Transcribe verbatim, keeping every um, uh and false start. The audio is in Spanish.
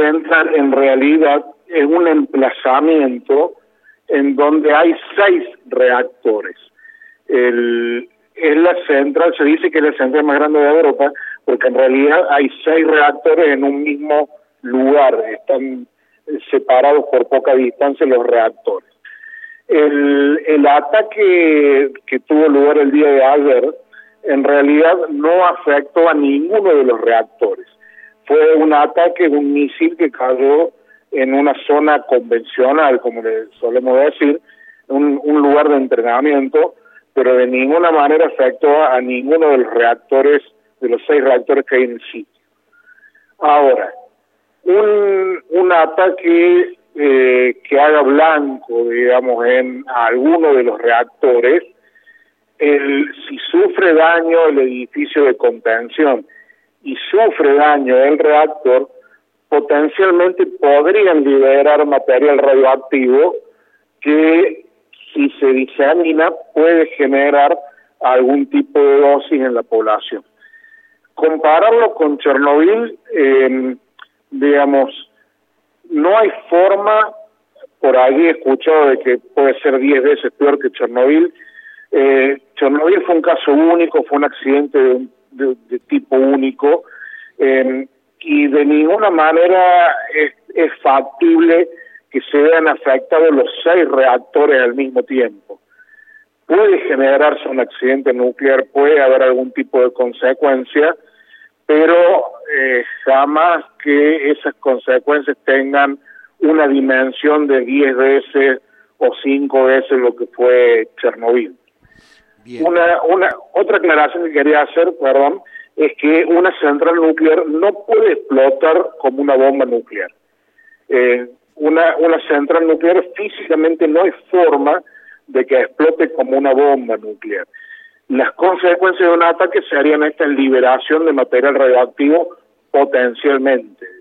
central en realidad es un emplazamiento en donde hay seis reactores. El, es la central, se dice que es la central más grande de Europa, porque en realidad hay seis reactores en un mismo lugar, están separados por poca distancia los reactores. El, el ataque que tuvo lugar el día de ayer, en realidad no afectó a ninguno de los reactores. Fue un ataque, un misil que cayó en una zona convencional, como le solemos decir, un, un lugar de entrenamiento, pero de ninguna manera afectó a ninguno de los reactores, de los seis reactores que hay en el sitio. Ahora, un, un ataque eh, que haga blanco, digamos, en alguno de los reactores, el, si sufre daño el edificio de contención y sufre daño el reactor, potencialmente podrían liberar material radioactivo que, si se disemina, puede generar algún tipo de dosis en la población. Compararlo con Chernobyl, eh, digamos, no hay forma, por ahí he escuchado de que puede ser diez veces peor que Chernobyl. Eh, Chernobyl fue un caso único, fue un accidente de, de, de tipo único, eh, y de ninguna manera es, es factible que se vean afectados los seis reactores al mismo tiempo. Puede generarse un accidente nuclear, puede haber algún tipo de consecuencia, pero eh, jamás que esas consecuencias tengan una dimensión de diez veces o cinco veces lo que fue Chernobyl. Bien. Una, una otra aclaración que quería hacer, perdón, es que una central nuclear no puede explotar como una bomba nuclear. Eh, una, una central nuclear físicamente no hay forma de que explote como una bomba nuclear. Las consecuencias de un ataque serían esta liberación de material radioactivo potencialmente.